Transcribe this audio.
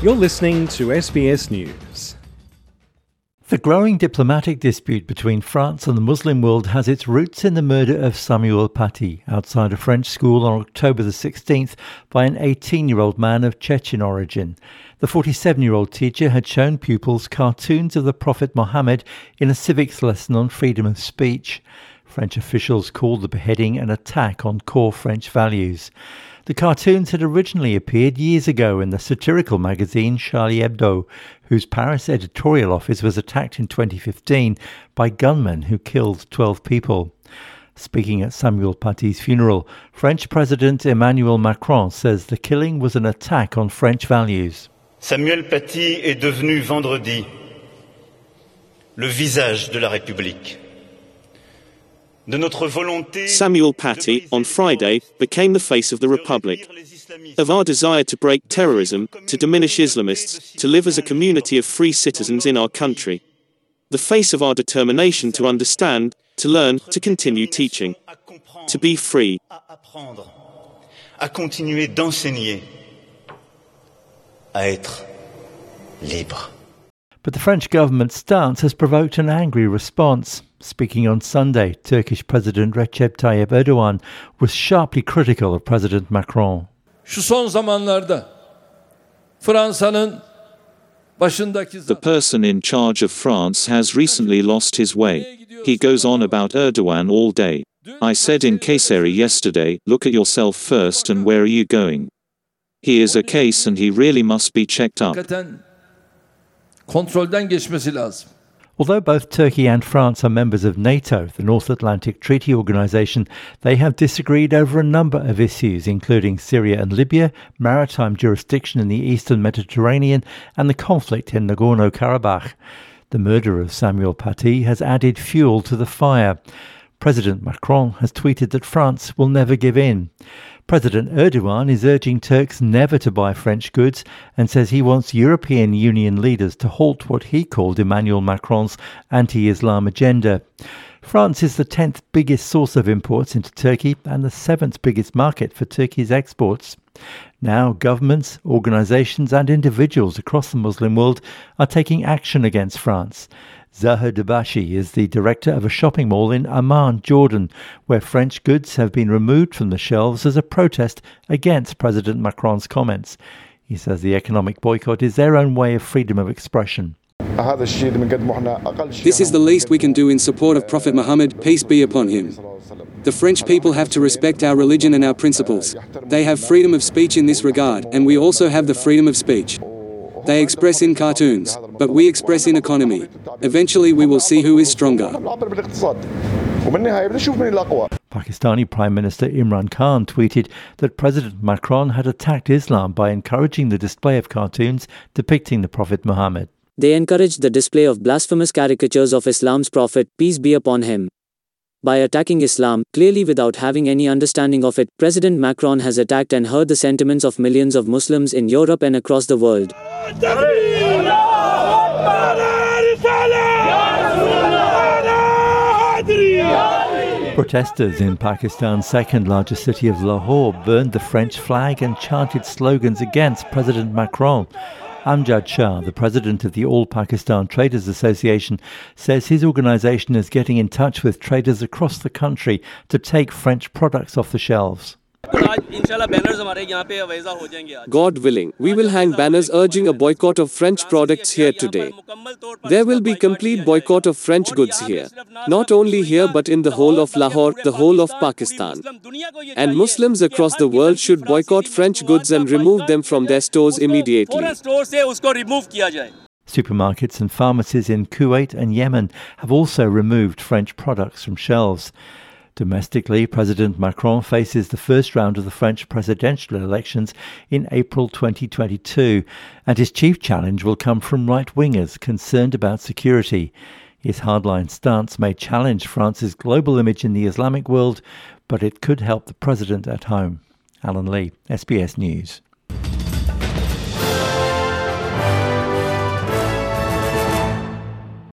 You're listening to SBS News. The growing diplomatic dispute between France and the Muslim world has its roots in the murder of Samuel Paty outside a French school on October the 16th by an 18-year-old man of Chechen origin. The 47-year-old teacher had shown pupils cartoons of the Prophet Muhammad in a civics lesson on freedom of speech. French officials called the beheading an attack on core French values. The cartoons had originally appeared years ago in the satirical magazine Charlie Hebdo, whose Paris editorial office was attacked in 2015 by gunmen who killed 12 people. Speaking at Samuel Paty's funeral, French President Emmanuel Macron says the killing was an attack on French values. Samuel Paty est devenu vendredi le visage de la République. Samuel Paty, on Friday, became the face of the Republic, of our desire to break terrorism, to diminish Islamists, to live as a community of free citizens in our country. The face of our determination to understand, to learn, to continue teaching, to be free. À continuer d'enseigner, à être libre. But the French government's stance has provoked an angry response. Speaking on Sunday, Turkish President Recep Tayyip Erdogan was sharply critical of President Macron. The person in charge of France has recently lost his way. He goes on about Erdogan all day. I said in Kayseri yesterday, look at yourself first and where are you going? He is a case and he really must be checked up. Although both Turkey and France are members of NATO, the North Atlantic Treaty Organization, they have disagreed over a number of issues, including Syria and Libya, maritime jurisdiction in the eastern Mediterranean, and the conflict in Nagorno-Karabakh. The murder of Samuel Paty has added fuel to the fire. President Macron has tweeted that France will never give in. President Erdogan is urging Turks never to buy French goods and says he wants European Union leaders to halt what he called Emmanuel Macron's anti-Islam agenda. France is the 10th biggest source of imports into Turkey and the 7th biggest market for Turkey's exports. Now governments, organisations and individuals across the Muslim world are taking action against France. Zahar Dabashi is the director of a shopping mall in Amman, Jordan, where French goods have been removed from the shelves as a protest against President Macron's comments. He says the economic boycott is their own way of freedom of expression. This is the least we can do in support of Prophet Muhammad, peace be upon him. The French people have to respect our religion and our principles. They have freedom of speech in this regard, and we also have the freedom of speech. They express in cartoons, but we express in economy. Eventually we will see who is stronger. Pakistani Prime Minister Imran Khan tweeted that President Macron had attacked Islam by encouraging the display of cartoons depicting the Prophet Muhammad. They encouraged the display of blasphemous caricatures of Islam's Prophet, peace be upon him. By attacking Islam, clearly without having any understanding of it, President Macron has attacked and hurt the sentiments of millions of Muslims in Europe and across the world. Protesters in Pakistan's second largest city of Lahore burned the French flag and chanted slogans against President Macron. Amjad Shah, the president of the All Pakistan Traders Association, says his organisation is getting in touch with traders across the country to take French products off the shelves. God willing, we will hang banners urging a boycott of French products here today. There will be complete boycott of French goods here. Not only here but in the whole of Lahore, the whole of Pakistan. And Muslims across the world should boycott French goods and remove them from their stores immediately. Supermarkets and pharmacies in Kuwait and Yemen have also removed French products from shelves. Domestically, President Macron faces the first round of the French presidential elections in April 2022, and his chief challenge will come from right-wingers concerned about security. His hardline stance may challenge France's global image in the Islamic world, but it could help the president at home. Alan Lee, SBS News.